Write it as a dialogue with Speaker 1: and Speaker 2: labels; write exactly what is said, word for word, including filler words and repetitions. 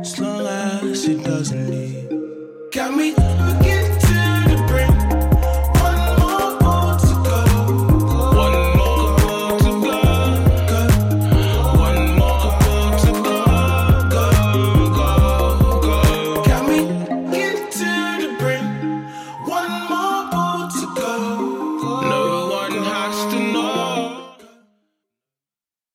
Speaker 1: as long as it doesn't leave. Got me looking